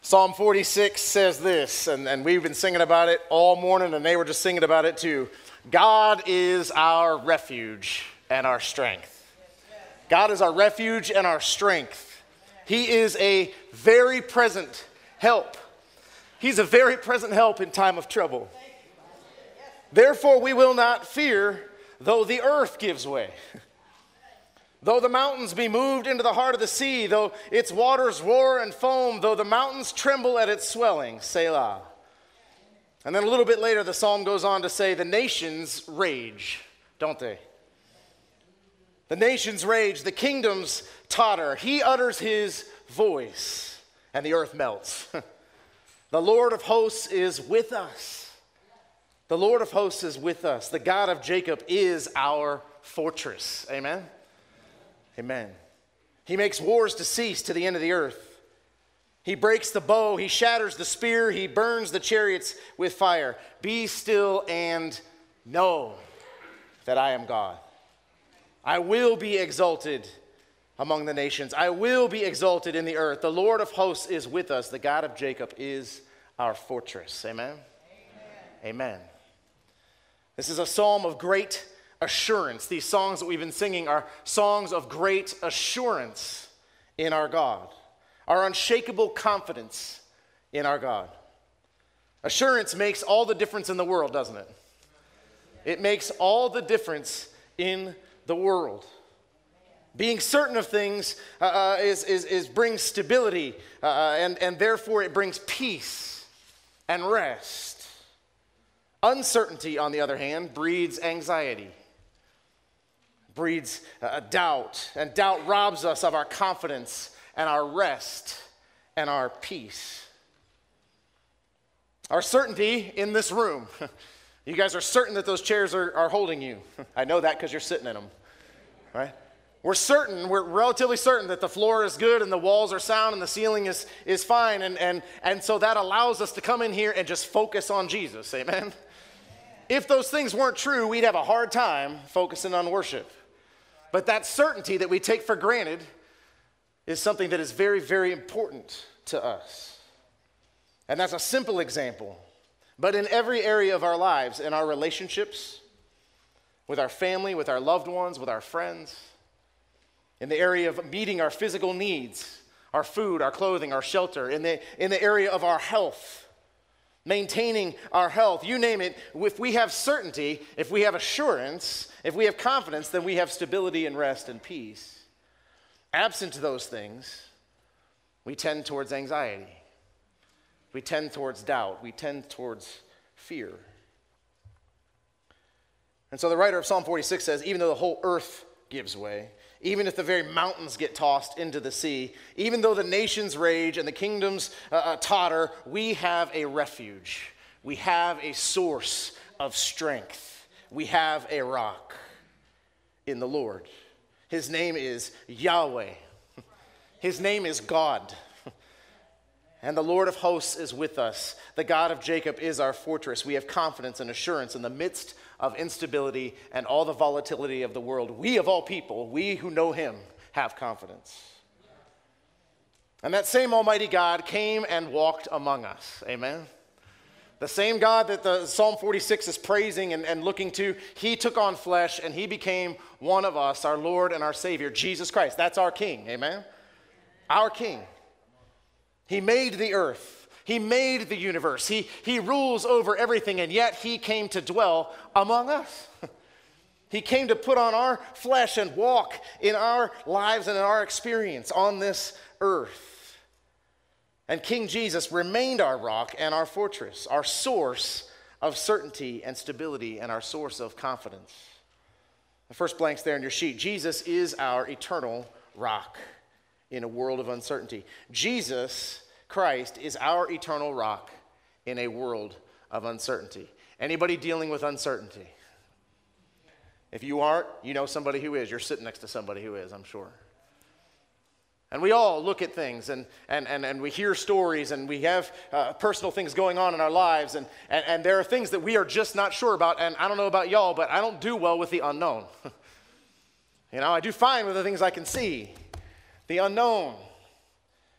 Psalm 46 says this, and we've been singing about it all morning, and they were just singing about it too. God is our refuge and our strength. God is our refuge and our strength. He is a very present help. He's a very present help in time of trouble. Therefore, we will not fear, though the earth gives way. Though the mountains be moved into the heart of the sea, though its waters roar and foam, though the mountains tremble at its swelling, Selah. And then a little bit later, the psalm goes on to say, the nations rage, don't they? The nations rage, the kingdoms totter. He utters his voice, and the earth melts. The Lord of hosts is with us. The Lord of hosts is with us. The God of Jacob is our fortress. Amen? Amen. He makes wars to cease to the end of the earth. He breaks the bow. He shatters the spear. He burns the chariots with fire. Be still and know that I am God. I will be exalted among the nations. I will be exalted in the earth. The Lord of hosts is with us. The God of Jacob is our fortress. Amen? Amen. This is a psalm of great assurance. These songs that we've been singing are songs of great assurance in our God. Our unshakable confidence in our God. Assurance makes all the difference in the world, doesn't it? It makes all the difference in the world. Being certain of things brings stability, and therefore it brings peace and rest. Uncertainty, on the other hand, breeds anxiety, breeds doubt, and doubt robs us of our confidence and our rest and our peace. Our certainty in this room. You guys are certain that those chairs are holding you. I know that because you're sitting in them, right? We're relatively certain that the floor is good and the walls are sound and the ceiling is fine. And so that allows us to come in here and just focus on Jesus, amen? If those things weren't true, we'd have a hard time focusing on worship. But that certainty that we take for granted is something that is very, very important to us. And that's a simple example. But in every area of our lives, in our relationships, with our family, with our loved ones, with our friends, in the area of meeting our physical needs, our food, our clothing, our shelter, in the area of our health, maintaining our health, you name it, if we have certainty, if we have assurance, if we have confidence, then we have stability and rest and peace. Absent those things, we tend towards anxiety. We tend towards doubt. We tend towards fear. And so the writer of Psalm 46 says, even though the whole earth gives way, even if the very mountains get tossed into the sea, even though the nations rage and the kingdoms totter, we have a refuge. We have a source of strength. We have a rock in the Lord. His name is Yahweh. His name is God. And the Lord of hosts is with us. The God of Jacob is our fortress. We have confidence and assurance in the midst of instability and all the volatility of the world. We of all people, we who know him, have confidence. And that same Almighty God came and walked among us. Amen? The same God that the Psalm 46 is praising and looking to, he took on flesh and he became one of us, our Lord and our Savior, Jesus Christ. That's our King. Amen? Our King. He made the earth. He made the universe. He rules over everything, and yet he came to dwell among us. He came to put on our flesh and walk in our lives and in our experience on this earth. And King Jesus remained our rock and our fortress, our source of certainty and stability and our source of confidence. The first blank's there in your sheet. Jesus is our eternal rock in a world of uncertainty. Jesus Christ is our eternal rock in a world of uncertainty. Anybody dealing with uncertainty? If you aren't, you know somebody who is. You're sitting next to somebody who is, I'm sure. And we all look at things and we hear stories and we have personal things going on in our lives and there are things that we are just not sure about. And I don't know about y'all, but I don't do well with the unknown. I do fine with the things I can see. The unknown.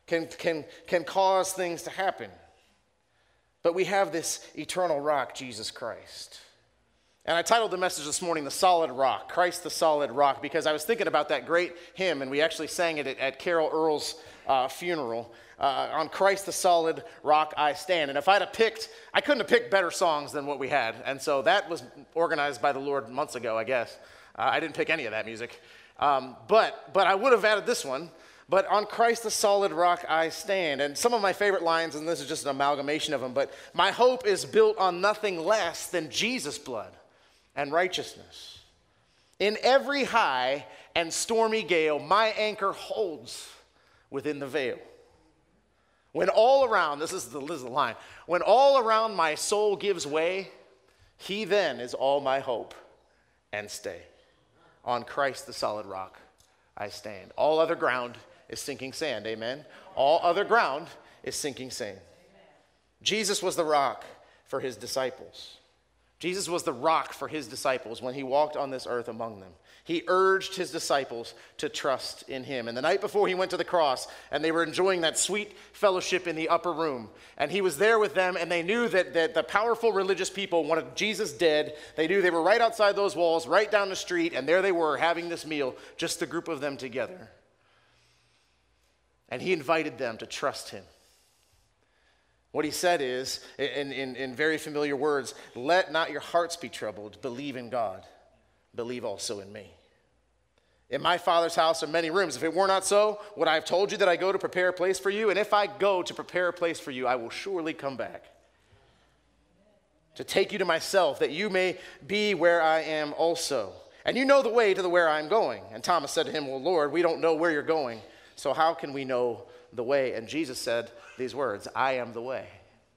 can cause things to happen. But we have this eternal rock, Jesus Christ. And I titled the message this morning, The Solid Rock, Christ the Solid Rock, because I was thinking about that great hymn, and we actually sang it at Carol Earl's funeral, on Christ the Solid Rock I Stand. And if I'd have picked, I couldn't have picked better songs than what we had. And so that was organized by the Lord months ago, I guess. I didn't pick any of that music. But I would have added this one. But on Christ the solid rock I stand. And some of my favorite lines, and this is just an amalgamation of them, but my hope is built on nothing less than Jesus' blood and righteousness. In every high and stormy gale, my anchor holds within the veil. When all around, this is the line, when all around my soul gives way, he then is all my hope and stay. On Christ the solid rock I stand. All other ground is sinking sand, amen? All other ground is sinking sand. Jesus was the rock for his disciples. Jesus was the rock for his disciples when he walked on this earth among them. He urged his disciples to trust in him. And the night before he went to the cross, and they were enjoying that sweet fellowship in the upper room, and he was there with them, and they knew that the powerful religious people wanted Jesus dead. They knew they were right outside those walls, right down the street, and there they were having this meal, just the group of them together. And he invited them to trust him. What he said is, in very familiar words, let not your hearts be troubled. Believe in God. Believe also in me. In my Father's house are many rooms. If it were not so, would I have told you that I go to prepare a place for you? And if I go to prepare a place for you, I will surely come back to take you to myself, that you may be where I am also. And you know the way to the where I am going. And Thomas said to him, well, Lord, we don't know where you're going, so how can we know the way? And Jesus said these words, I am the way.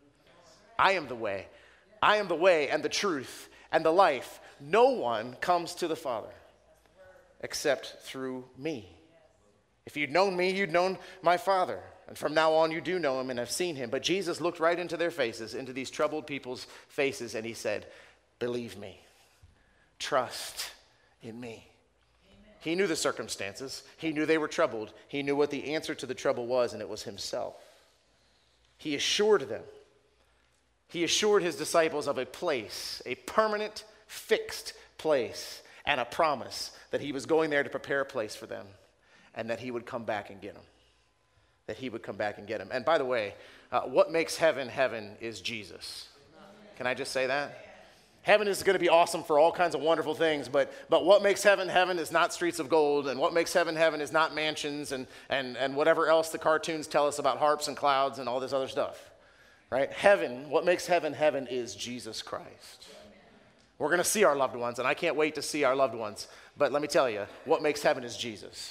I am the way. I am the way and the truth and the life. No one comes to the Father except through me. If you'd known me, you'd known my Father. And from now on, you do know him and have seen him. But Jesus looked right into their faces, into these troubled people's faces, and he said, believe me. Trust in me. He knew the circumstances. He knew they were troubled. He knew what the answer to the trouble was, and it was himself. He assured them. He assured his disciples of a place, a permanent, fixed place, and a promise that he was going there to prepare a place for them, and that he would come back and get them. That he would come back and get them. And by the way, what makes heaven heaven is Jesus. Can I just say that? Heaven is going to be awesome for all kinds of wonderful things, but what makes heaven heaven is not streets of gold, and what makes heaven heaven is not mansions and whatever else the cartoons tell us about harps and clouds and all this other stuff, right? Heaven, what makes heaven heaven is Jesus Christ. We're going to see our loved ones, and I can't wait to see our loved ones, but let me tell you, what makes heaven is Jesus.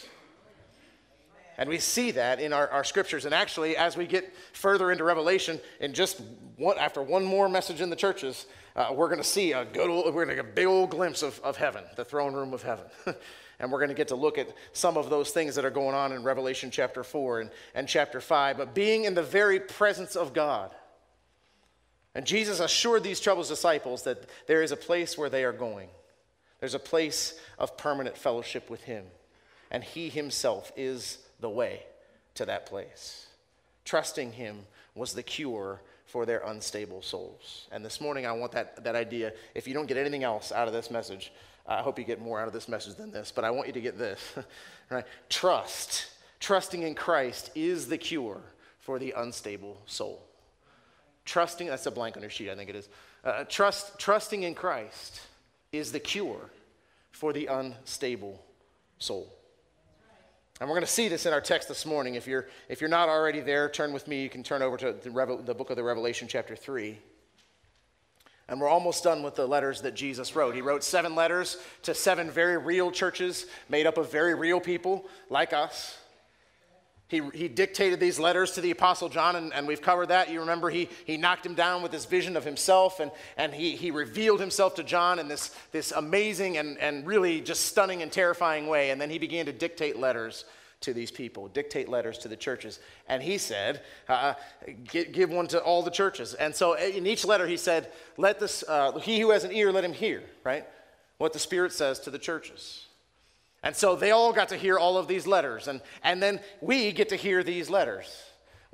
And we see that in our scriptures. And actually, as we get further into Revelation, in just after one more message in the churches, we're going to see we're going to get a big old glimpse of heaven, the throne room of heaven. And we're going to get to look at some of those things that are going on in Revelation chapter 4 and chapter 5. But being in the very presence of God. And Jesus assured these troubled disciples that there is a place where they are going. There's a place of permanent fellowship with him. And he himself is the way to that place. Trusting him was the cure for their unstable souls. And this morning I want that idea, if you don't get anything else out of this message, I hope you get more out of this message than this, but I want you to get this, right? Trusting in Christ is the cure for the unstable soul. Trusting, that's a blank on your sheet, I think it is. Trusting in Christ is the cure for the unstable soul. And we're going to see this in our text this morning. If you're not already there, turn with me. You can turn over to the book of the Revelation, chapter 3. And we're almost done with the letters that Jesus wrote. He wrote 7 letters to 7 very real churches made up of very real people like us. He dictated these letters to the Apostle John, and we've covered that. You remember he knocked him down with this vision of himself, and he revealed himself to John in this amazing and really just stunning and terrifying way. And then he began to dictate letters to these people, dictate letters to the churches. And he said, give one to all the churches. And so in each letter he said, let this he who has an ear, let him hear, right? What the Spirit says to the churches. And so they all got to hear all of these letters. And then we get to hear these letters.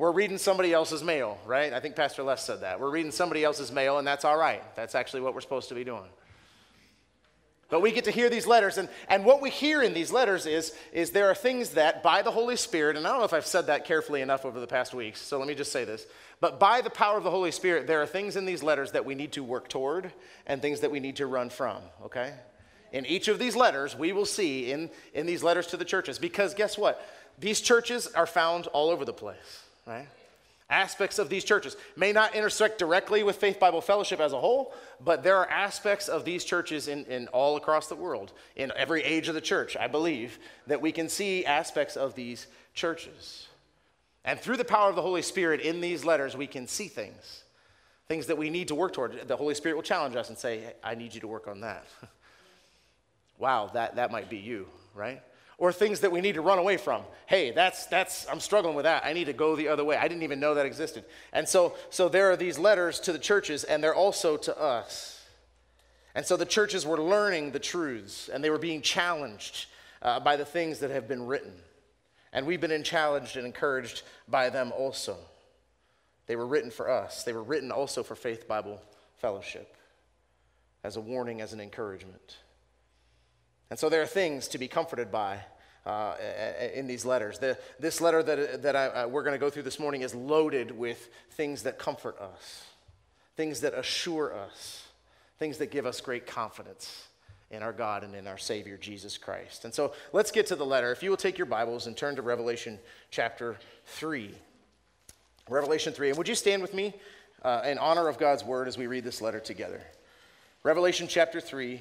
we're reading somebody else's mail, right? I think Pastor Les said that. We're reading somebody else's mail, and that's all right. That's actually what we're supposed to be doing. But we get to hear these letters, and what we hear in these letters is there are things that by the Holy Spirit, and I don't know if I've said that carefully enough over the past weeks, so let me just say this, but by the power of the Holy Spirit, there are things in these letters that we need to work toward and things that we need to run from, okay? In each of these letters, we will see in these letters to the churches, because guess what? These churches are found all over the place, right? Aspects of these churches may not intersect directly with Faith Bible Fellowship as a whole, but there are aspects of these churches in all across the world, in every age of the church, I believe, that we can see aspects of these churches. And through the power of the Holy Spirit in these letters, we can see things that we need to work toward. The Holy Spirit will challenge us and say, hey, I need you to work on that. Wow, that might be you, right? Or things that we need to run away from. Hey, I'm struggling with that. I need to go the other way. I didn't even know that existed. And so there are these letters to the churches, and they're also to us. And so the churches were learning the truths, and they were being challenged by the things that have been written. And we've been challenged and encouraged by them also. They were written for us. They were written also for Faith Bible Fellowship as a warning, as an encouragement. And so there are things to be comforted by in these letters. This letter that we're going to go through this morning is loaded with things that comfort us, things that assure us, things that give us great confidence in our God and in our Savior, Jesus Christ. And so let's get to the letter. If you will take your Bibles and turn to Revelation chapter 3. Revelation 3. And would you stand with me in honor of God's word as we read this letter together? Revelation chapter 3.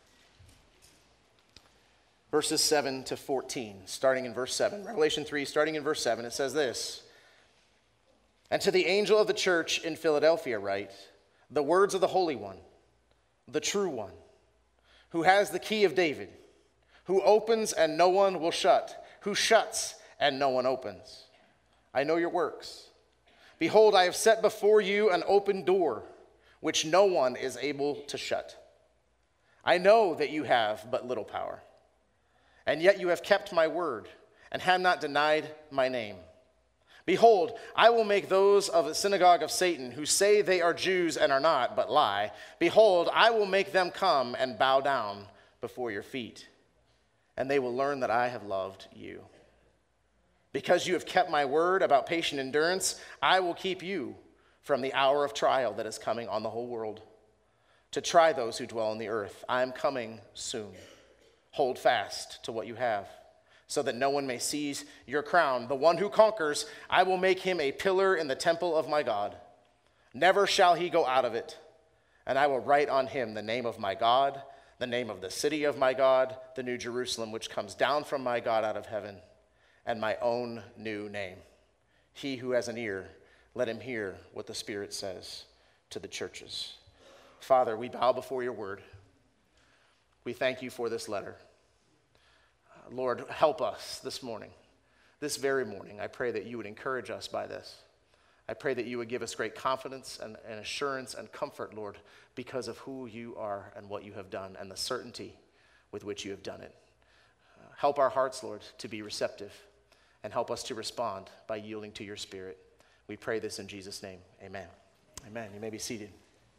Verses 7 to 14, starting in verse 7. Revelation 3, starting in verse 7, it says this. And to the angel of the church in Philadelphia write, the words of the Holy One, the true one, who has the key of David, who opens and no one will shut, who shuts and no one opens. I know your works. Behold, I have set before you an open door, which no one is able to shut. I know that you have but little power. And yet you have kept my word, and have not denied my name. Behold, I will make those of the synagogue of Satan, who say they are Jews and are not, but lie. Behold, I will make them come and bow down before your feet, and they will learn that I have loved you. Because you have kept my word about patient endurance, I will keep you from the hour of trial that is coming on the whole world, to try those who dwell on the earth. I am coming soon. Hold fast to what you have, so that no one may seize your crown. The one who conquers, I will make him a pillar in the temple of my God. Never shall he go out of it. And I will write on him the name of my God, the name of the city of my God, the new Jerusalem, which comes down from my God out of heaven, and my own new name. He who has an ear, let him hear what the Spirit says to the churches. Father, we bow before your word. We thank you for this letter. Lord, help us this morning, this very morning. I pray that you would encourage us by this. I pray that you would give us great confidence and assurance and comfort, Lord, because of who you are and what you have done and the certainty with which you have done it. Help our hearts, Lord, to be receptive, and help us to respond by yielding to your Spirit. We pray this in Jesus' name. Amen. Amen. You may be seated.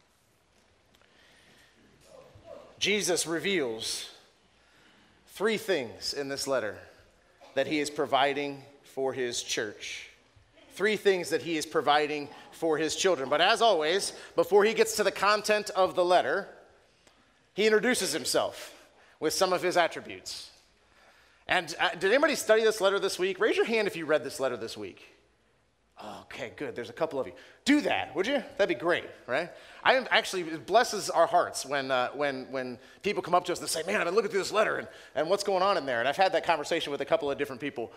Jesus reveals three things in this letter that he is providing for his church. Three things that he is providing for his children. But as always, before he gets to the content of the letter, he introduces himself with some of his attributes. And did anybody study this letter this week? Raise your hand if you read this letter this week. Okay, good. There's a couple of you. Do that, would you? That'd be great, right? It blesses our hearts when people come up to us and say, man, I've been looking through this letter and what's going on in there? And I've had that conversation with a couple of different people.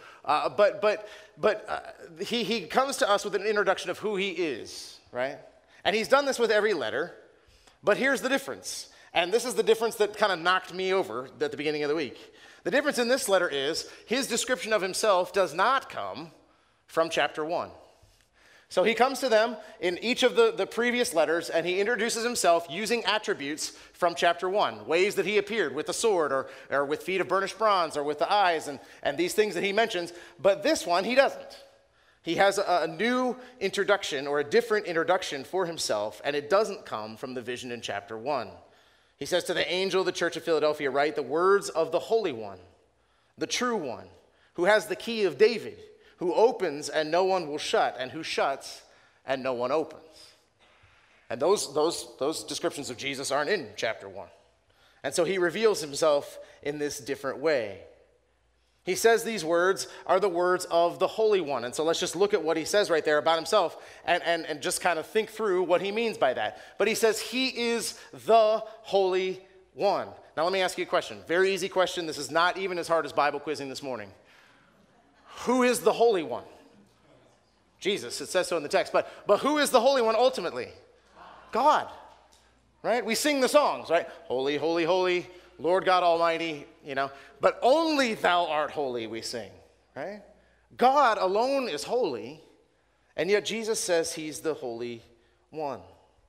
He comes to us with an introduction of who he is, right? And he's done this with every letter, but here's the difference. And this is the difference that kind of knocked me over at the beginning of the week. The difference in this letter is his description of himself does not come from chapter 1. So he comes to them in each of the previous letters, and he introduces himself using attributes from chapter 1, ways that he appeared with a sword or with feet of burnished bronze or with the eyes and these things that he mentions. But this one, he doesn't. He has a new introduction or a different introduction for himself, and it doesn't come from the vision in chapter 1. He says to the angel of the church of Philadelphia, write the words of the Holy One, the true one, who has the key of David, who opens and no one will shut, and who shuts and no one opens. And those descriptions of Jesus aren't in chapter 1. And so he reveals himself in this different way. He says these words are the words of the Holy One. And so let's just look at what he says right there about himself and just kind of think through what he means by that. But he says he is the Holy One. Now let me ask you a question. Very easy question. This is not even as hard as Bible quizzing this morning. Who is the Holy One? Jesus. It says so in the text. But who is the Holy One ultimately? God. Right? We sing the songs, right? Holy, holy, holy, Lord God Almighty, but only thou art holy, we sing, right? God alone is holy, and yet Jesus says he's the Holy One.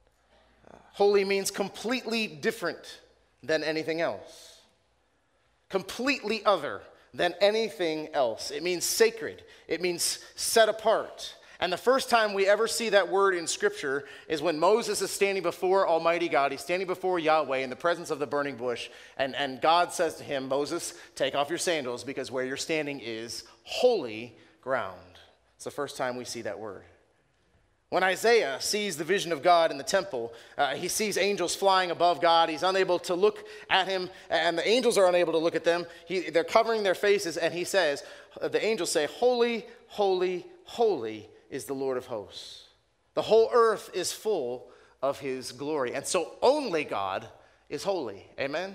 Holy means completely different than anything else. Completely other than anything else. It means sacred. It means set apart. And the first time we ever see that word in Scripture is when Moses is standing before Almighty God. He's standing before Yahweh in the presence of the burning bush. And God says to him, Moses, take off your sandals because where you're standing is holy ground. It's the first time we see that word. When Isaiah sees the vision of God in the temple, he sees angels flying above God. He's unable to look at him, and the angels are unable to look at them. They're covering their faces, and he says, the angels say, holy, holy, holy is the Lord of hosts. The whole earth is full of his glory. And so only God is holy. Amen?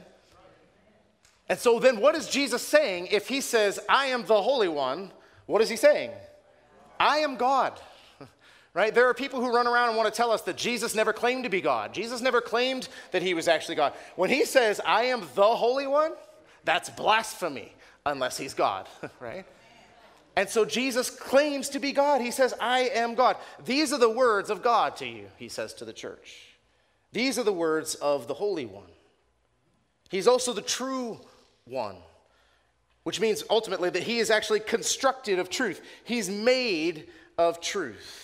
And so then what is Jesus saying if he says, I am the Holy One? What is he saying? I am God. Right? There are people who run around and want to tell us that Jesus never claimed to be God. Jesus never claimed that he was actually God. When he says, I am the Holy One, that's blasphemy unless he's God. Right? And so Jesus claims to be God. He says, I am God. These are the words of God to you, he says to the church. These are the words of the Holy One. He's also the true one, which means ultimately that he is actually constructed of truth. He's made of truth.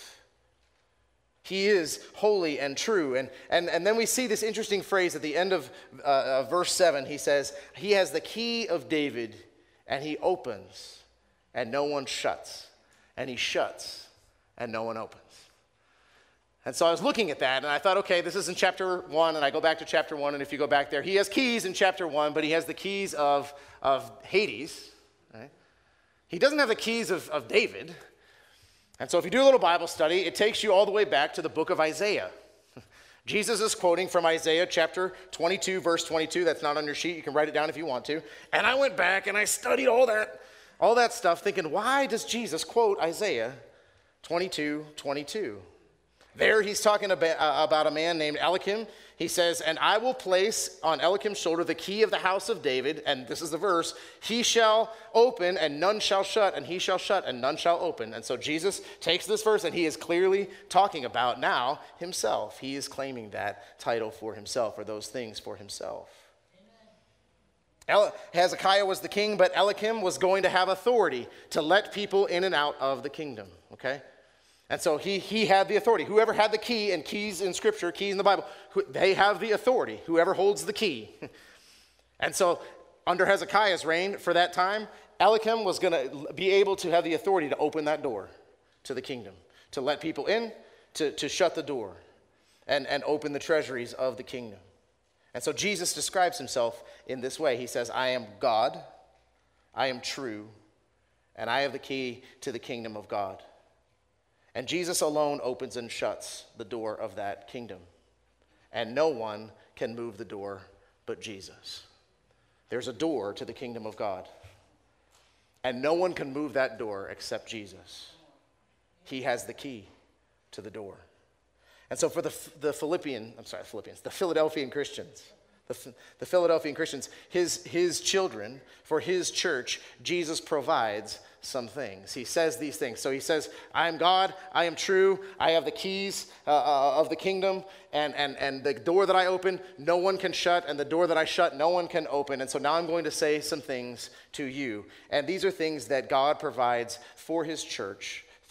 He is holy and true. And then we see this interesting phrase at the end of verse 7. He says, he has the key of David, and he opens, and no one shuts, and he shuts, and no one opens. And so I was looking at that, and I thought, okay, this is in chapter 1, and I go back to chapter 1, and if you go back there, he has keys in chapter 1, but he has the keys of Hades. Right? He doesn't have the keys of David. And so if you do a little Bible study, it takes you all the way back to the book of Isaiah. Jesus is quoting from Isaiah chapter 22, verse 22. That's not on your sheet. You can write it down if you want to. And I went back and I studied all that stuff, thinking, why does Jesus quote Isaiah 22, 22? There he's talking about a man named Eliakim. He says, and I will place on Eliakim's shoulder the key of the house of David, and this is the verse, he shall open and none shall shut, and he shall shut and none shall open. And so Jesus takes this verse and he is clearly talking about now himself. He is claiming that title for himself, or those things for himself. Hezekiah was the king, but Eliakim was going to have authority to let people in and out of the kingdom, okay? And so he had the authority. Whoever had the key, and keys in Scripture, keys in the Bible, they have the authority, whoever holds the key. And so under Hezekiah's reign for that time, Eliakim was going to be able to have the authority to open that door to the kingdom, to let people in, to shut the door, and open the treasuries of the kingdom. And so Jesus describes himself in this way. He says, I am God, I am true, and I have the key to the kingdom of God. And Jesus alone opens and shuts the door of that kingdom. And no one can move the door but Jesus. There's a door to the kingdom of God. And no one can move that door except Jesus. He has the key to the door. And so for the Philadelphian Christians, the Philadelphian Christians, his children, for his church, Jesus provides some things. He says these things. So he says, I am God, I am true, I have the keys of the kingdom, and the door that I open, no one can shut, and the door that I shut, no one can open. And so now I'm going to say some things to you. And these are things that God provides for his church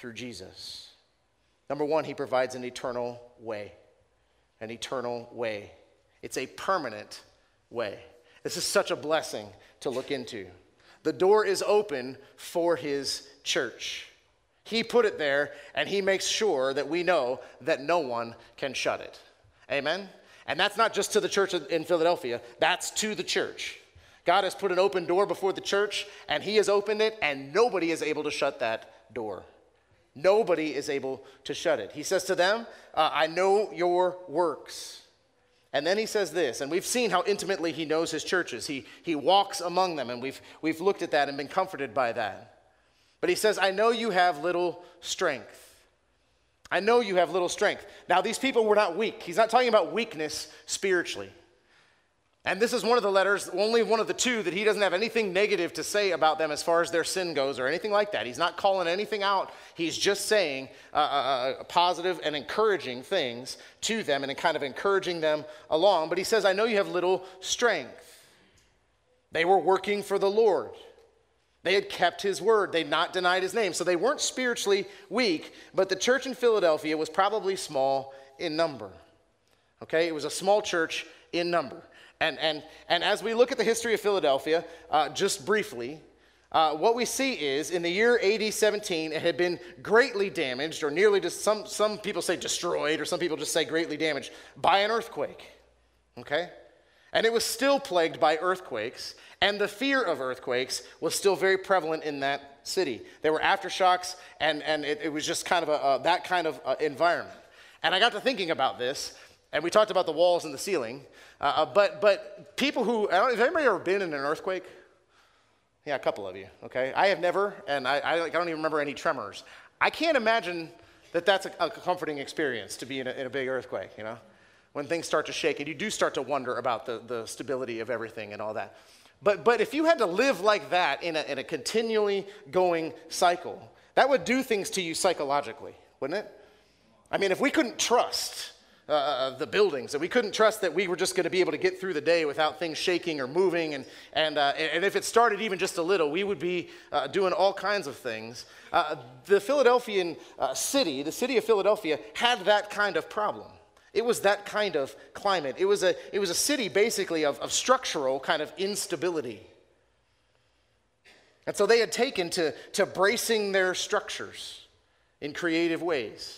through Jesus. Number one, he provides an eternal way. An eternal way. It's a permanent way. This is such a blessing to look into. The door is open for his church. He put it there, and he makes sure that we know that no one can shut it. Amen? And that's not just to the church in Philadelphia. That's to the church. God has put an open door before the church, and he has opened it, and nobody is able to shut that door. Nobody is able to shut it. He says to them, I know your works. And then he says this, and we've seen how intimately he knows his churches. He walks among them, and we've looked at that and been comforted by that. But he says, I know you have little strength. I know you have little strength. Now, these people were not weak. He's not talking about weakness spiritually. And this is one of the letters, only one of the two, that he doesn't have anything negative to say about them as far as their sin goes or anything like that. He's not calling anything out. He's just saying positive and encouraging things to them and kind of encouraging them along. But he says, I know you have little strength. They were working for the Lord. They had kept his word. They'd not denied his name. So they weren't spiritually weak, but the church in Philadelphia was probably small in number. Okay? It was a small church in number. And as we look at the history of Philadelphia, just briefly, what we see is in the year AD 17, it had been greatly damaged, or nearly, some people say destroyed, or some people just say greatly damaged, by an earthquake. Okay? And it was still plagued by earthquakes, and the fear of earthquakes was still very prevalent in that city. There were aftershocks, and it was just kind of that kind of environment. And I got to thinking about this, and we talked about the walls and the ceiling, but people who, has anybody ever been in an earthquake? Yeah, a couple of you, okay? I have never, and I don't even remember any tremors. I can't imagine that that's a comforting experience to be in a big earthquake, you know? When things start to shake, and you do start to wonder about the stability of everything and all that. But if you had to live like that in a continually going cycle, that would do things to you psychologically, wouldn't it? I mean, if we couldn't trust the buildings, and we couldn't trust that we were just going to be able to get through the day without things shaking or moving, and if it started even just a little, we would be doing all kinds of things. The Philadelphian city, the city of Philadelphia, had that kind of problem. It was that kind of climate. It was a city basically of structural kind of instability. And so they had taken to bracing their structures in creative ways.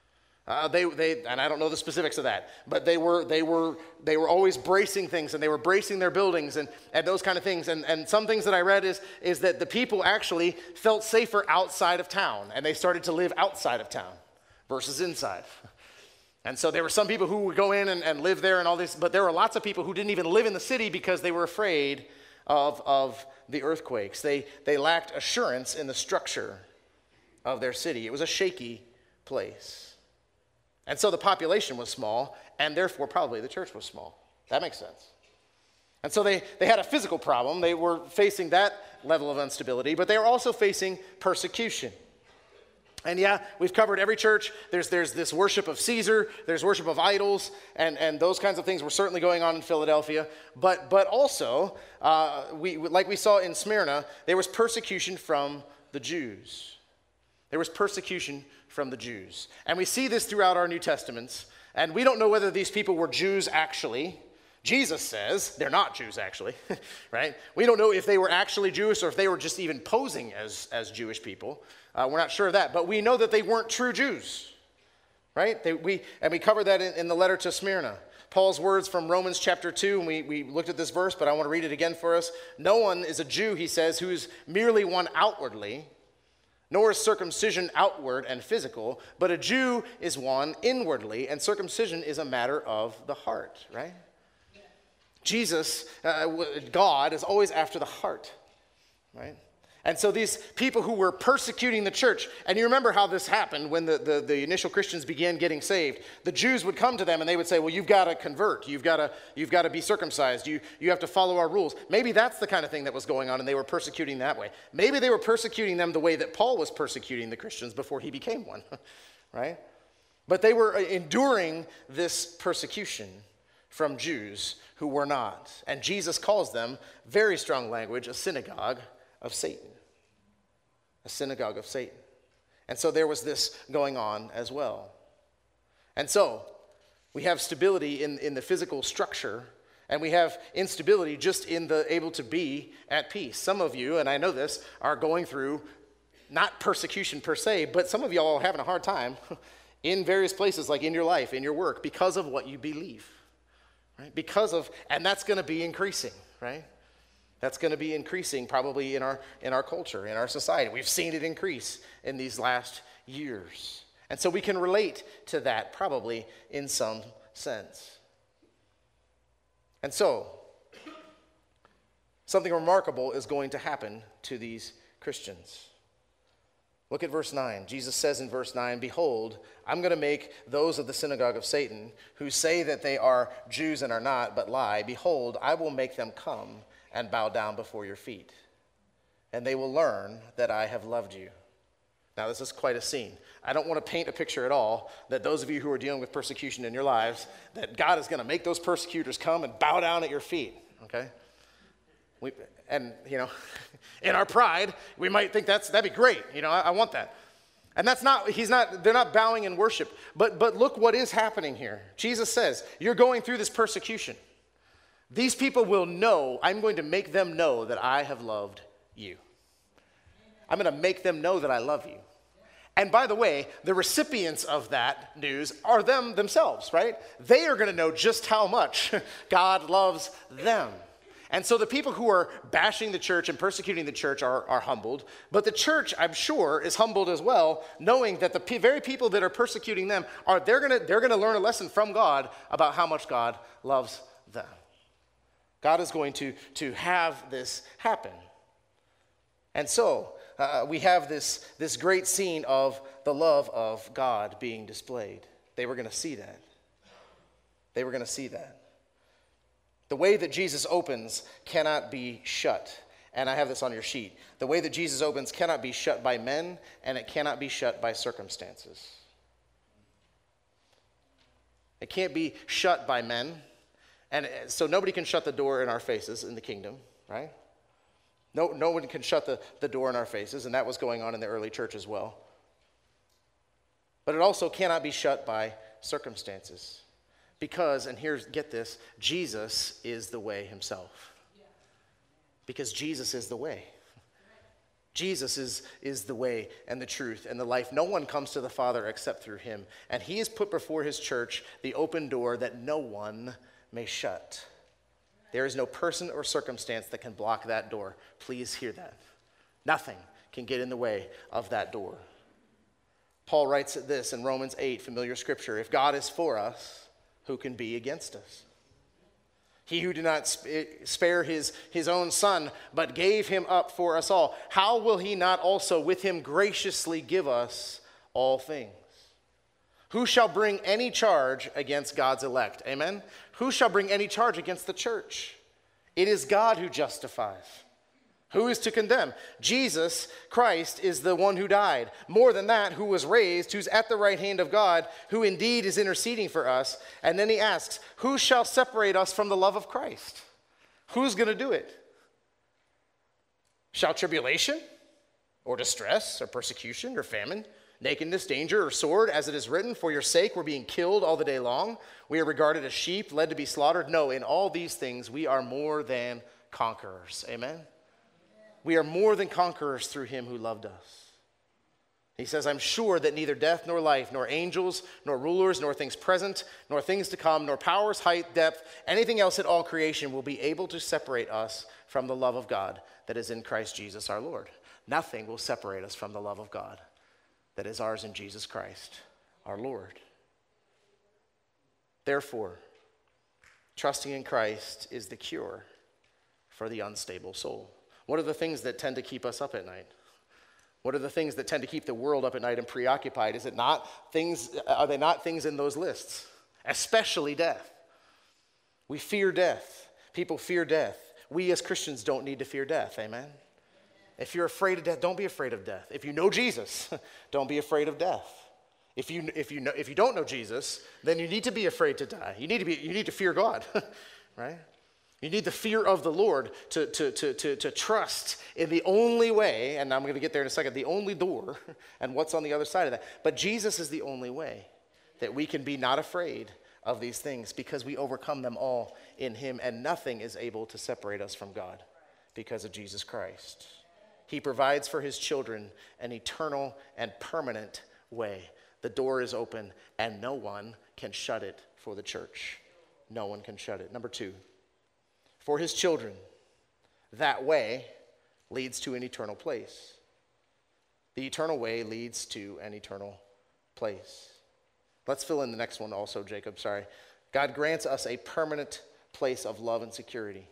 They and I don't know the specifics of that, but they were always bracing things, and they were bracing their buildings and those kind of things. And some things that I read is that the people actually felt safer outside of town, and they started to live outside of town versus inside. And so there were some people who would go in and live there and all this, but there were lots of people who didn't even live in the city because they were afraid of the earthquakes. They lacked assurance in the structure of their city. It was a shaky place. And so the population was small, and therefore probably the church was small. That makes sense. And so they had a physical problem. They were facing that level of instability, but they were also facing persecution. And yeah, we've covered every church. There's this worship of Caesar. There's worship of idols, and those kinds of things were certainly going on in Philadelphia. But also, like we saw in Smyrna, there was persecution from the Jews. There was persecution from the Jews. And we see this throughout our New Testaments. And we don't know whether these people were Jews actually. Jesus says they're not Jews actually, right? We don't know if they were actually Jewish or if they were just even posing as Jewish people. We're not sure of that, but we know that they weren't true Jews, right? We covered that in the letter to Smyrna. Paul's words from Romans chapter 2, and we looked at this verse, but I want to read it again for us. No one is a Jew, he says, who is merely one outwardly, nor is circumcision outward and physical, but a Jew is one inwardly, and circumcision is a matter of the heart, right? Jesus, God, is always after the heart, right? And so these people who were persecuting the church, and you remember how this happened when the initial Christians began getting saved. The Jews would come to them and they would say, well, you've got to convert. You've got to be circumcised. You have to follow our rules. Maybe that's the kind of thing that was going on, and they were persecuting that way. Maybe they were persecuting them the way that Paul was persecuting the Christians before he became one, right? But they were enduring this persecution from Jews who were not. And Jesus calls them, very strong language, a synagogue of Satan. A synagogue of Satan. And so there was this going on as well. And so we have stability in the physical structure, and we have instability just in the able to be at peace. Some of you, and I know this, are going through not persecution per se, but some of y'all are having a hard time in various places, like in your life, in your work, because of what you believe, right? And that's going to be increasing, right? That's going to be increasing probably in our culture, in our society. We've seen it increase in these last years. And so we can relate to that probably in some sense. And so, something remarkable is going to happen to these Christians. Look at verse 9. Jesus says in verse 9, "Behold, I'm going to make those of the synagogue of Satan who say that they are Jews and are not, but lie. Behold, I will make them come and bow down before your feet, and they will learn that I have loved you." Now, this is quite a scene. I don't want to paint a picture at all that those of you who are dealing with persecution in your lives, that God is going to make those persecutors come and bow down at your feet, okay? In our pride, we might think that'd be great. I want that. And they're not bowing in worship. But look what is happening here. Jesus says, you're going through this persecution. These people will know, I'm going to make them know that I have loved you. I'm going to make them know that I love you. And by the way, the recipients of that news are themselves, right? They are going to know just how much God loves them. And so the people who are bashing the church and persecuting the church are humbled. But the church, I'm sure, is humbled as well, knowing that the very people that are persecuting them, they're going to learn a lesson from God about how much God loves them. God is going to have this happen. And so we have this great scene of the love of God being displayed. They were going to see that. They were going to see that. The way that Jesus opens cannot be shut. And I have this on your sheet. The way that Jesus opens cannot be shut by men, and it cannot be shut by circumstances. It can't be shut by men. And so nobody can shut the door in our faces in the kingdom, right? No one can shut the door in our faces, and that was going on in the early church as well. But it also cannot be shut by circumstances. Because, and get this, Jesus is the way himself. Because Jesus is the way. Jesus is the way and the truth and the life. No one comes to the Father except through him. And he has put before his church the open door that no one may shut. There is no person or circumstance that can block that door. Please hear that. Nothing can get in the way of that door. Paul writes this in Romans 8, familiar scripture. If God is for us, who can be against us? He who did not spare his own son, but gave him up for us all, how will he not also with him graciously give us all things? Who shall bring any charge against God's elect? Amen? Who shall bring any charge against the church? It is God who justifies. Who is to condemn? Jesus Christ is the one who died. More than that, who was raised, who's at the right hand of God, who indeed is interceding for us. And then he asks, who shall separate us from the love of Christ? Who's going to do it? Shall tribulation or distress or persecution or famine, nakedness, danger, or sword, as it is written, for your sake we're being killed all the day long. We are regarded as sheep, led to be slaughtered. No, in all these things we are more than conquerors. Amen? We are more than conquerors through him who loved us. He says, I'm sure that neither death nor life, nor angels, nor rulers, nor things present, nor things to come, nor powers, height, depth, anything else in all creation will be able to separate us from the love of God that is in Christ Jesus our Lord. Nothing will separate us from the love of God that is ours in Jesus Christ our Lord. Therefore, trusting in Christ is the cure for the unstable soul. What are the things that tend to keep us up at night? What are the things that tend to keep the world up at night and preoccupied? Are they not things in those lists? Especially death. We fear death. People fear death. We as Christians don't need to fear death. Amen? If you're afraid of death, don't be afraid of death. If you know Jesus, don't be afraid of death. If you don't know Jesus, then you need to be afraid to die. You need to fear God, right? You need the fear of the Lord to trust in the only way, and I'm going to get there in a second, the only door, and what's on the other side of that. But Jesus is the only way that we can be not afraid of these things because we overcome them all in him, and nothing is able to separate us from God because of Jesus Christ. He provides for his children an eternal and permanent way. The door is open, and no one can shut it for the church. No one can shut it. Number 2. For his children, that way leads to an eternal place. The eternal way leads to an eternal place. Let's fill in the next one also, Jacob, sorry. God grants us a permanent place of love and security.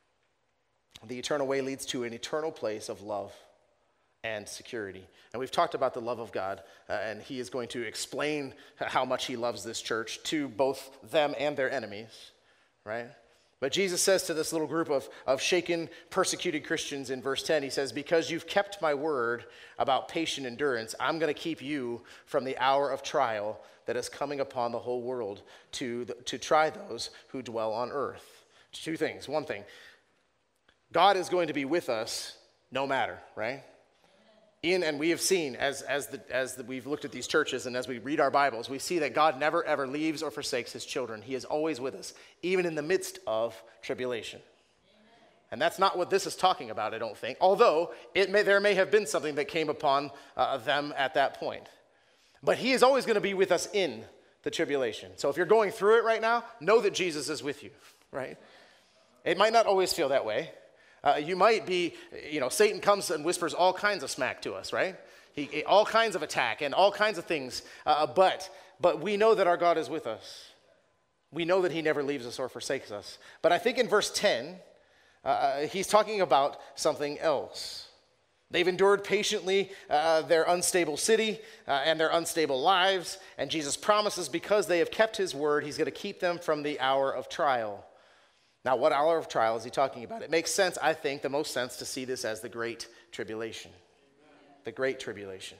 The eternal way leads to an eternal place of love and security. And we've talked about the love of God, and he is going to explain how much he loves this church to both them and their enemies, right? But Jesus says to this little group of shaken, persecuted Christians in verse 10, he says, because you've kept my word about patient endurance, I'm going to keep you from the hour of trial that is coming upon the whole world to try those who dwell on earth. 2 things. One thing, God is going to be with us no matter, right? And we have seen, as we've looked at these churches and as we read our Bibles, we see that God never, ever leaves or forsakes his children. He is always with us, even in the midst of tribulation. And that's not what this is talking about, I don't think, although there may have been something that came upon them at that point. But he is always going to be with us in the tribulation. So if you're going through it right now, know that Jesus is with you, right? It might not always feel that way. You might be, Satan comes and whispers all kinds of smack to us, right? All kinds of attack and all kinds of things. But we know that our God is with us. We know that he never leaves us or forsakes us. But I think in verse 10, he's talking about something else. They've endured patiently their unstable city and their unstable lives. And Jesus promises because they have kept his word, he's going to keep them from the hour of trial. Now, what hour of trial is he talking about? It makes sense, I think, the most sense to see this as the Great Tribulation. The Great Tribulation.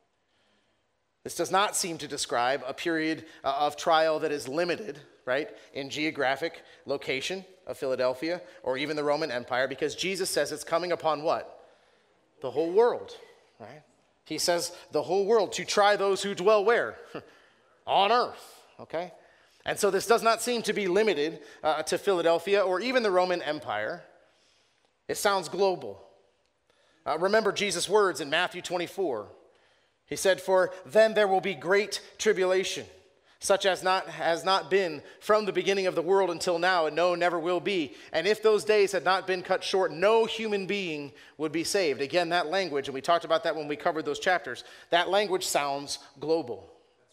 This does not seem to describe a period of trial that is limited, right, in geographic location of Philadelphia or even the Roman Empire, because Jesus says it's coming upon what? The whole world, right? He says the whole world to try those who dwell where? On earth, okay? And so this does not seem to be limited to Philadelphia or even the Roman Empire. It sounds global. Remember Jesus' words in Matthew 24. He said, for then there will be great tribulation, such as has not been from the beginning of the world until now, and no, never will be. And if those days had not been cut short, no human being would be saved. Again, that language, and we talked about that when we covered those chapters, that language sounds global.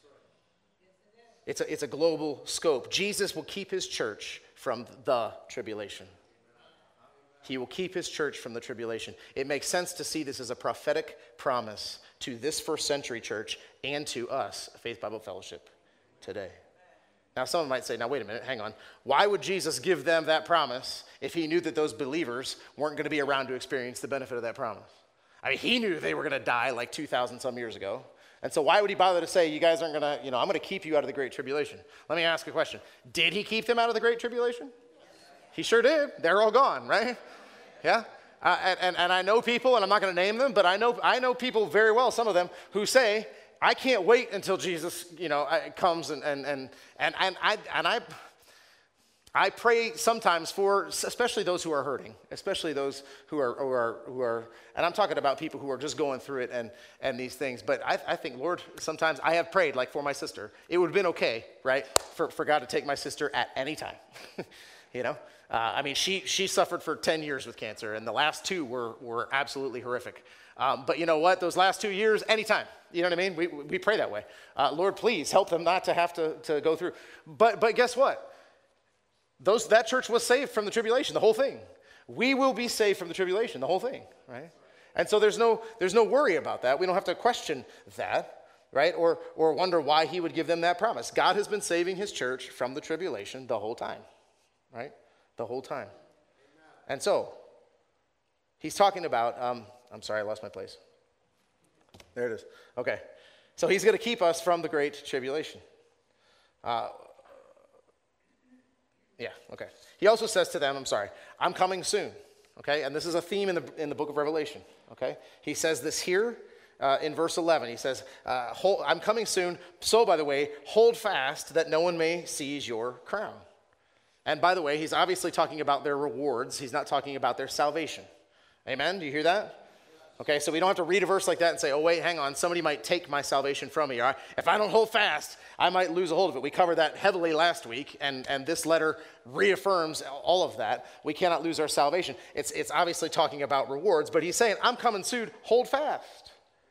It's a global scope. Jesus will keep his church from the tribulation. He will keep his church from the tribulation. It makes sense to see this as a prophetic promise to this first century church and to us, Faith Bible Fellowship, today. Now, someone might say, now, wait a minute, hang on. Why would Jesus give them that promise if he knew that those believers weren't going to be around to experience the benefit of that promise? I mean, he knew they were going to die like 2,000 some years ago. And so why would he bother to say, you guys aren't going to, I'm going to keep you out of the Great Tribulation? Let me ask a question. Did he keep them out of the Great Tribulation? He sure did. They're all gone, right? Yeah? And I know people, and I'm not going to name them, but I know people very well, some of them, who say, I can't wait until Jesus, comes and I pray sometimes for, especially those who are hurting, especially those who are, and I'm talking about people who are just going through it and these things. But I think, Lord, sometimes I have prayed, like for my sister, it would have been okay, right, for God to take my sister at any time, I mean, she suffered for 10 years with cancer, and the last 2 were absolutely horrific. But you know what? Those last 2 years, anytime. You know what I mean? We pray that way. Lord, please help them not to have to go through. But guess what? That church was saved from the tribulation, the whole thing. We will be saved from the tribulation, the whole thing, right? And so there's no worry about that. We don't have to question that, right? Or wonder why he would give them that promise. God has been saving his church from the tribulation the whole time, right? The whole time. And so he's talking about, I'm sorry, I lost my place. There it is. Okay. So he's going to keep us from the great tribulation. Yeah, okay. He also says to them, I'm coming soon, okay? And this is a theme in the book of Revelation, okay? He says this here in verse 11. He says, I'm coming soon, so, by the way, hold fast that no one may seize your crown. And by the way, he's obviously talking about their rewards. He's not talking about their salvation. Amen? Do you hear that? Okay, so we don't have to read a verse like that and say, oh, wait, hang on, somebody might take my salvation from me. If I don't hold fast, I might lose a hold of it. We covered that heavily last week, and this letter reaffirms all of that. We cannot lose our salvation. It's obviously talking about rewards, but he's saying, I'm coming soon. Hold fast.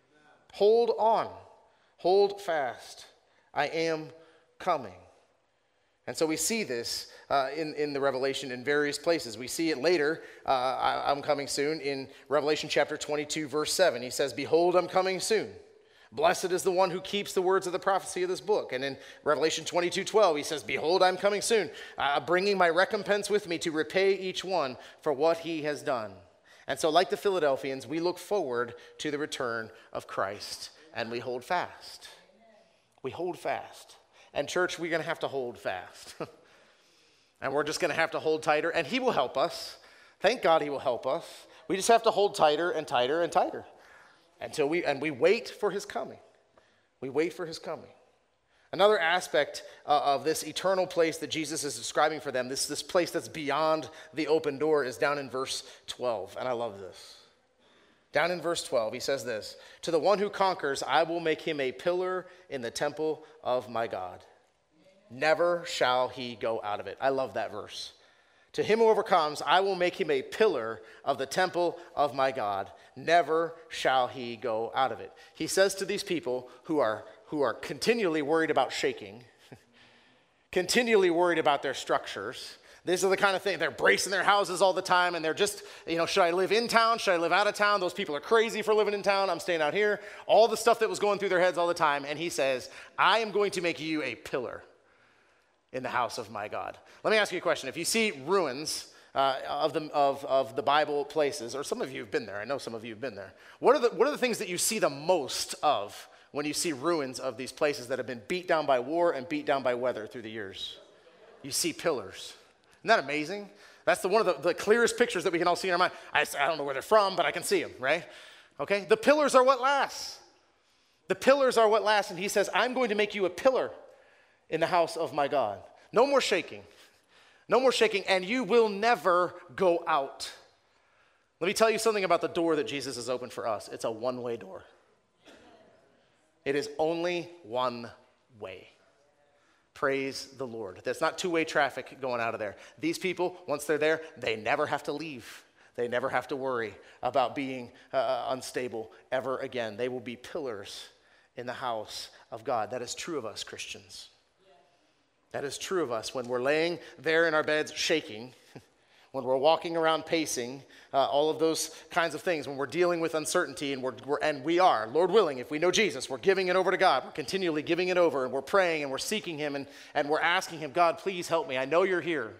Hold on. Hold fast. I am coming. And so we see this in the Revelation in various places. We see it later, I'm coming soon, in Revelation chapter 22, verse 7. He says, behold, I'm coming soon. Blessed is the one who keeps the words of the prophecy of this book. And in Revelation 22:12, he says, behold, I'm coming soon, bringing my recompense with me to repay each one for what he has done. And so like the Philadelphians, we look forward to the return of Christ, and we hold fast. We hold fast. And church, we're going to have to hold fast. And we're just going to have to hold tighter, and he will help us. Thank God he will help us. We just have to hold tighter and tighter and tighter until we wait for his coming. We wait for his coming. Another aspect of this eternal place that Jesus is describing for them, this place that's beyond the open door, is down in verse 12, and I love this. Down in verse 12, he says this, to the one who conquers, I will make him a pillar in the temple of my God. Never shall he go out of it. I love that verse. To him who overcomes, I will make him a pillar of the temple of my God. Never shall he go out of it. He says to these people who are continually worried about shaking, continually worried about their structures. These are the kind of thing, they're bracing their houses all the time, and they're just, should I live in town? Should I live out of town? Those people are crazy for living in town. I'm staying out here. All the stuff that was going through their heads all the time. And he says, I am going to make you a pillar in the house of my God. Let me ask you a question. If you see ruins of the Bible places, or some of you have been there, I know some of you have been there, what are the things that you see the most of when you see ruins of these places that have been beat down by war and beat down by weather through the years? You see pillars. Isn't that amazing? That's one of the clearest pictures that we can all see in our mind. I don't know where they're from, but I can see them, right? Okay? The pillars are what lasts. The pillars are what lasts, and he says, I'm going to make you a pillar in the house of my God. No more shaking. No more shaking, and you will never go out. Let me tell you something about the door that Jesus has opened for us. It's a one-way door. It is only one way. Praise the Lord. There's not two-way traffic going out of there. These people, once they're there, they never have to leave. They never have to worry about being unstable ever again. They will be pillars in the house of God. That is true of us, Christians. That is true of us when we're laying there in our beds shaking, when we're walking around pacing, all of those kinds of things, when we're dealing with uncertainty, and we are, Lord willing, if we know Jesus, we're giving it over to God. We're continually giving it over, and we're praying, and we're seeking him, and we're asking him, God, please help me. I know you're here.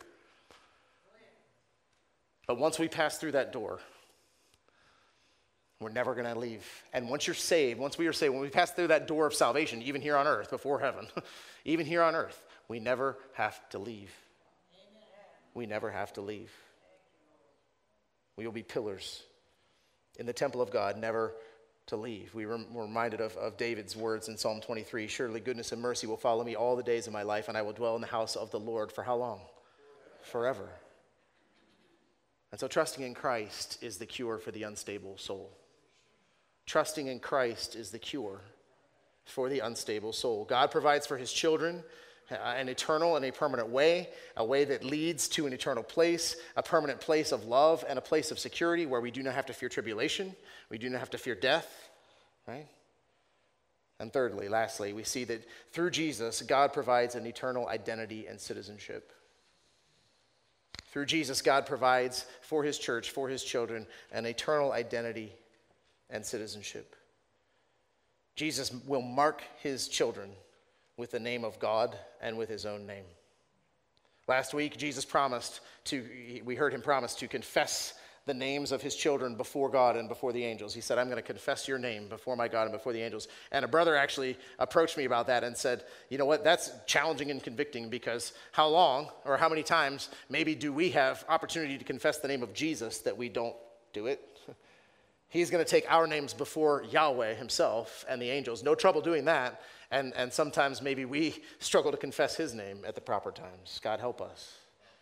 But once we pass through that door, we're never going to leave. And once you're saved, once we are saved, when we pass through that door of salvation, even here on earth, before heaven, even here on earth, we never have to leave. We never have to leave. We will be pillars in the temple of God, never to leave. We're reminded of David's words in Psalm 23, surely goodness and mercy will follow me all the days of my life, and I will dwell in the house of the Lord for how long? Forever. And so trusting in Christ is the cure for the unstable soul. Trusting in Christ is the cure for the unstable soul. God provides for his children an eternal and a permanent way, a way that leads to an eternal place, a permanent place of love and a place of security where we do not have to fear tribulation, we do not have to fear death, right? And thirdly, lastly, we see that through Jesus, God provides an eternal identity and citizenship. Through Jesus, God provides for his church, for his children, an eternal identity and citizenship. Jesus will mark his children with the name of God and with his own name. Last week, Jesus we heard him promise to confess the names of his children before God and before the angels. He said, I'm going to confess your name before my God and before the angels. And a brother actually approached me about that and said, you know what, that's challenging and convicting, because how long or how many times maybe do we have opportunity to confess the name of Jesus that we don't do it? He's going to take our names before Yahweh himself and the angels. No trouble doing that. And sometimes maybe we struggle to confess his name at the proper times. God help us.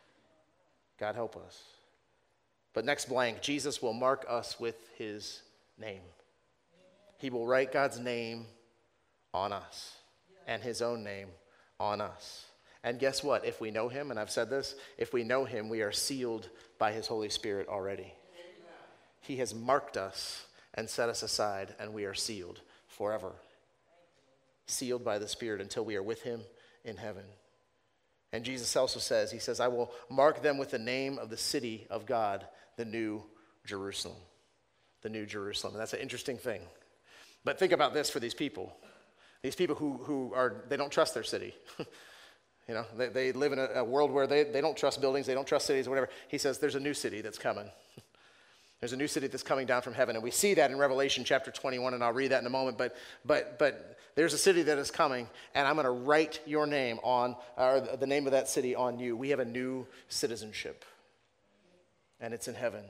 God help us. But next blank, Jesus will mark us with his name. He will write God's name on us and his own name on us. And guess what? If we know him, and I've said this, if we know him, we are sealed by his Holy Spirit already. He has marked us and set us aside, and we are sealed forever. Sealed by the Spirit until we are with him in heaven. And Jesus also says, he says, I will mark them with the name of the city of God, the New Jerusalem. The New Jerusalem. And that's an interesting thing. But think about this for these people. These people who they don't trust their city. You know, they live in a world where they don't trust buildings, they don't trust cities or whatever. He says there's a new city that's coming. There's a new city that's coming down from heaven. And we see that in Revelation chapter 21, and I'll read that in a moment. But there's a city that is coming, and I'm going to write your name on, or the name of that city on you. We have a new citizenship, and it's in heaven.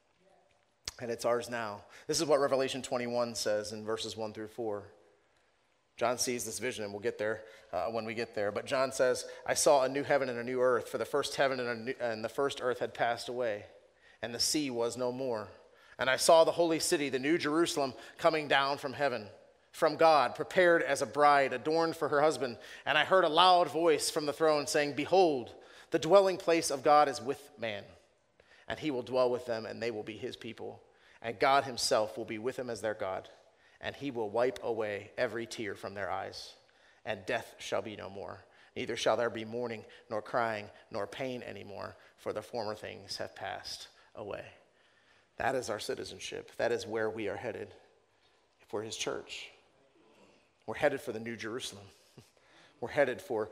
And it's ours now. This is what Revelation 21 says in verses 1 through 4. John sees this vision, and we'll get there when we get there. But John says, I saw a new heaven and a new earth, for the first heaven and the first earth had passed away, and the sea was no more. And I saw the holy city, the new Jerusalem, coming down from heaven, from God, prepared as a bride, adorned for her husband. And I heard a loud voice from the throne saying, Behold, the dwelling place of God is with man, and he will dwell with them, and they will be his people. And God himself will be with them as their God, and he will wipe away every tear from their eyes, and death shall be no more. Neither shall there be mourning, nor crying, nor pain anymore, for the former things have passed away. That is our citizenship. That is where we are headed if we're his church. We're headed for the New Jerusalem. We're headed for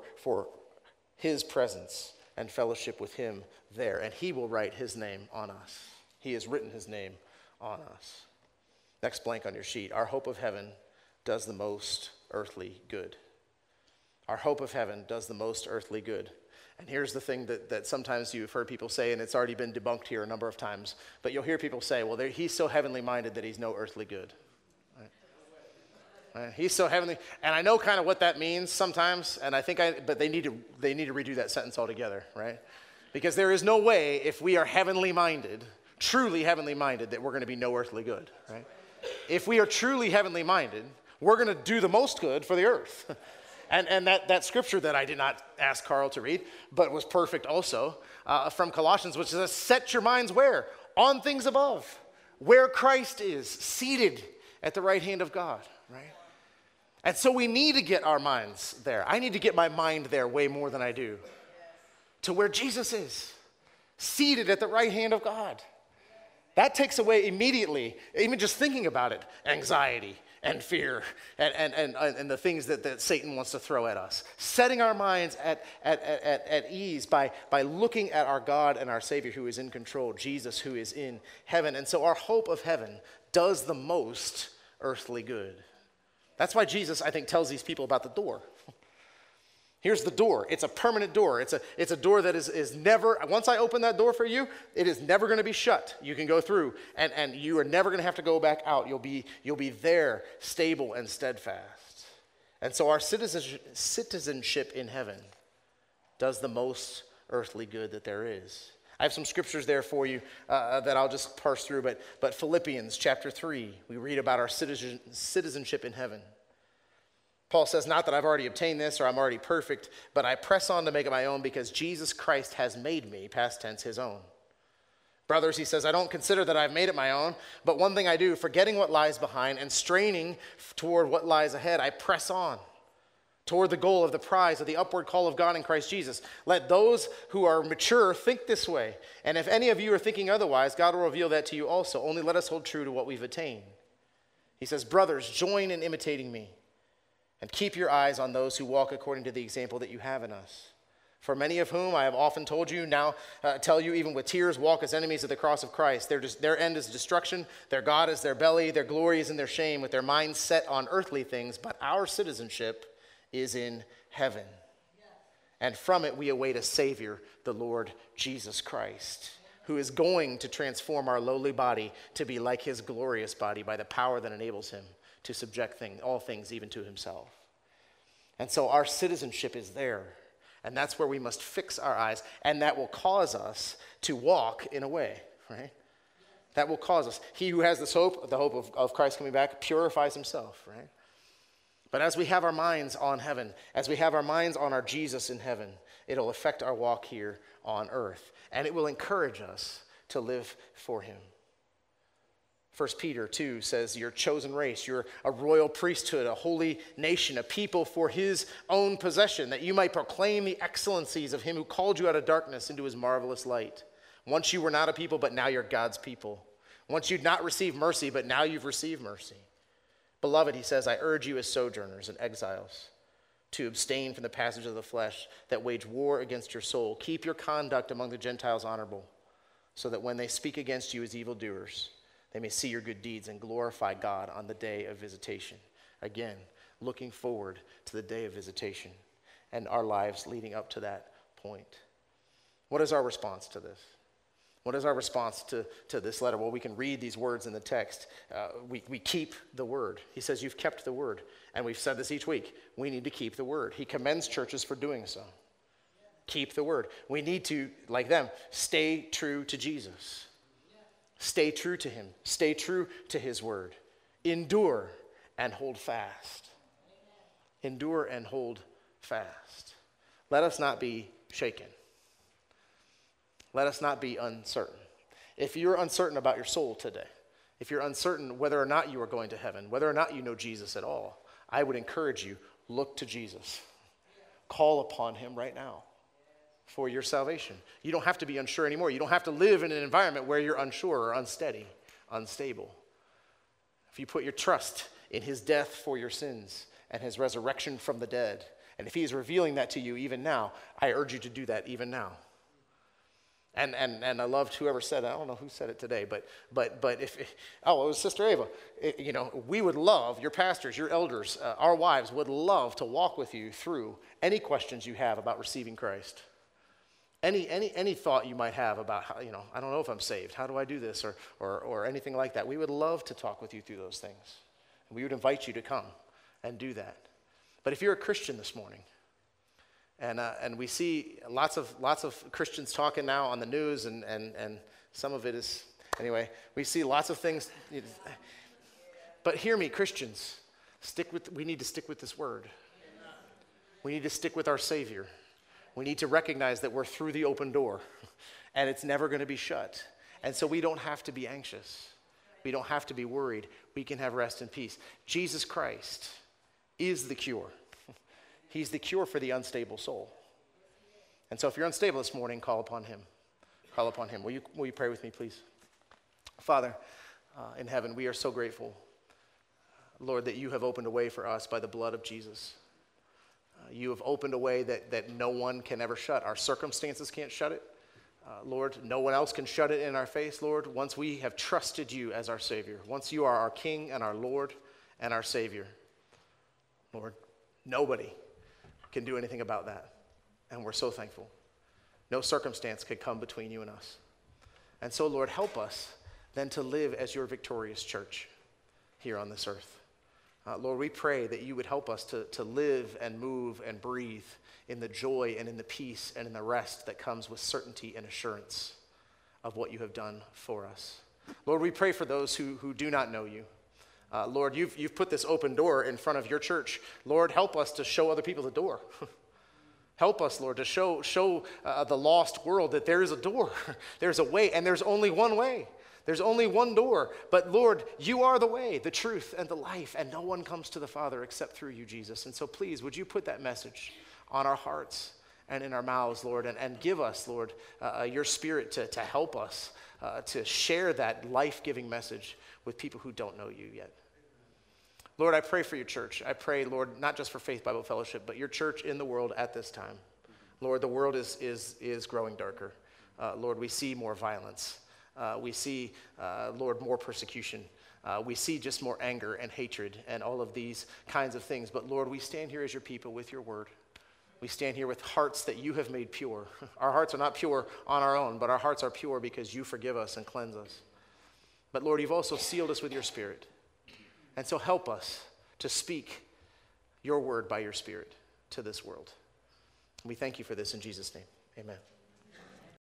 his presence and fellowship with him there. And he will write his name on us. He has written his name on us. Next blank on your sheet. Our hope of heaven does the most earthly good. Our hope of heaven does the most earthly good. And here's the thing that sometimes you've heard people say, and it's already been debunked here a number of times, but you'll hear people say, well, he's so heavenly minded that he's no earthly good. Right? He's so heavenly, and I know kind of what that means sometimes, and but they need to redo that sentence altogether, right? Because there is no way, if we are heavenly minded, truly heavenly minded, that we're going to be no earthly good, right? If we are truly heavenly minded, we're going to do the most good for the earth. And that scripture that I did not ask Carl to read, but was perfect also, from Colossians, which says, set your minds where? On things above, where Christ is, seated at the right hand of God, right? And so we need to get our minds there. I need to get my mind there way more than I do, to where Jesus is, seated at the right hand of God. That takes away immediately, even just thinking about it, anxiety and fear and the things that Satan wants to throw at us. Setting our minds at ease by looking at our God and our Savior who is in control, Jesus who is in heaven. And so our hope of heaven does the most earthly good. That's why Jesus, I think, tells these people about the door. Here's the door. It's a permanent door. It's a door that is never, once I open that door for you, it is never going to be shut. You can go through, and you are never going to have to go back out. You'll be there, stable and steadfast. And so our citizenship in heaven does the most earthly good that there is. I have some scriptures there for you that I'll just parse through, but Philippians chapter 3, we read about our citizenship in heaven. Paul says, not that I've already obtained this or I'm already perfect, but I press on to make it my own because Jesus Christ has made me, past tense, his own. Brothers, he says, I don't consider that I've made it my own, but one thing I do, forgetting what lies behind and straining toward what lies ahead, I press on toward the goal of the prize of the upward call of God in Christ Jesus. Let those who are mature think this way. And if any of you are thinking otherwise, God will reveal that to you also. Only let us hold true to what we've attained. He says, brothers, join in imitating me. And keep your eyes on those who walk according to the example that you have in us. For many of whom I have often told you, now tell you even with tears, walk as enemies of the cross of Christ. Their end is destruction, their God is their belly, their glory is in their shame, with their minds set on earthly things, but our citizenship is in heaven. And from it we await a Savior, the Lord Jesus Christ, who is going to transform our lowly body to be like his glorious body by the power that enables him to subject all things even to himself. And so our citizenship is there. And that's where we must fix our eyes. And that will cause us to walk in a way, right? That will cause us. He who has this hope, the hope of Christ coming back, purifies himself, right? But as we have our minds on heaven, as we have our minds on our Jesus in heaven, it'll affect our walk here on earth. And it will encourage us to live for him. 1 Peter 2 says, you're a chosen race, you're a royal priesthood, a holy nation, a people for his own possession, that you might proclaim the excellencies of him who called you out of darkness into his marvelous light. Once you were not a people, but now you're God's people. Once you'd not received mercy, but now you've received mercy. Beloved, he says, I urge you as sojourners and exiles to abstain from the passage of the flesh that wage war against your soul. Keep your conduct among the Gentiles honorable, so that when they speak against you as evildoers, they may see your good deeds and glorify God on the day of visitation. Again, looking forward to the day of visitation and our lives leading up to that point. What is our response to this? What is our response to this letter? Well, we can read these words in the text. We keep the word. He says, you've kept the word. And we've said this each week. We need to keep the word. He commends churches for doing so. Keep the word. We need to, like them, stay true to Jesus. Stay true to him. Stay true to his word. Endure and hold fast. Endure and hold fast. Let us not be shaken. Let us not be uncertain. If you're uncertain about your soul today, if you're uncertain whether or not you are going to heaven, whether or not you know Jesus at all, I would encourage you, look to Jesus. Call upon him right now for your salvation. You don't have to be unsure anymore. You don't have to live in an environment where you're unsure or unsteady, unstable. If you put your trust in his death for your sins and his resurrection from the dead, and if he is revealing that to you even now, I urge you to do that even now. And I loved whoever said it. I don't know who said it today, but if it was Sister Ava. We would love, your pastors, your elders, our wives would love to walk with you through any questions you have about receiving Christ. Any thought you might have about how, I don't know if I'm saved. How do I do this or anything like that? We would love to talk with you through those things. And we would invite you to come and do that. But if you're a Christian this morning, and we see lots of Christians talking now on the news, and some of it is, anyway, we see lots of things. But hear me, Christians, we need to stick with this word. We need to stick with our Savior. We need to recognize that we're through the open door, and it's never going to be shut. And so we don't have to be anxious. We don't have to be worried. We can have rest and peace. Jesus Christ is the cure. He's the cure for the unstable soul. And so if you're unstable this morning, call upon him. Call upon him. Will you pray with me, please? Father, in heaven, we are so grateful, Lord, that you have opened a way for us by the blood of Jesus. You have opened a way that no one can ever shut. Our circumstances can't shut it. Lord, no one else can shut it in our face, Lord, once we have trusted you as our Savior. Once you are our King and our Lord and our Savior. Lord, nobody can do anything about that. And we're so thankful. No circumstance could come between you and us. And so, Lord, help us then to live as your victorious church here on this earth. Lord, we pray that you would help us to live and move and breathe in the joy and in the peace and in the rest that comes with certainty and assurance of what you have done for us. Lord, we pray for those who do not know you. Lord, you've put this open door in front of your church. Lord, help us to show other people the door. Help us, Lord, to show the lost world that there is a door. There's a way, and there's only one way. There's only one door. But Lord, you are the way, the truth, and the life, and no one comes to the Father except through you, Jesus. And so please, would you put that message on our hearts and in our mouths, Lord, and give us, Lord, your Spirit to help us to share that life-giving message with people who don't know you yet. Lord, I pray for your church. I pray, Lord, not just for Faith Bible Fellowship, but your church in the world at this time. Lord, the world is growing darker. Lord, we see more violence. We see, Lord, more persecution. We see just more anger and hatred and all of these kinds of things. But Lord, we stand here as your people with your word. We stand here with hearts that you have made pure. Our hearts are not pure on our own, but our hearts are pure because you forgive us and cleanse us. But Lord, you've also sealed us with your Spirit. And so help us to speak your word by your Spirit to this world. We thank you for this in Jesus' name. Amen.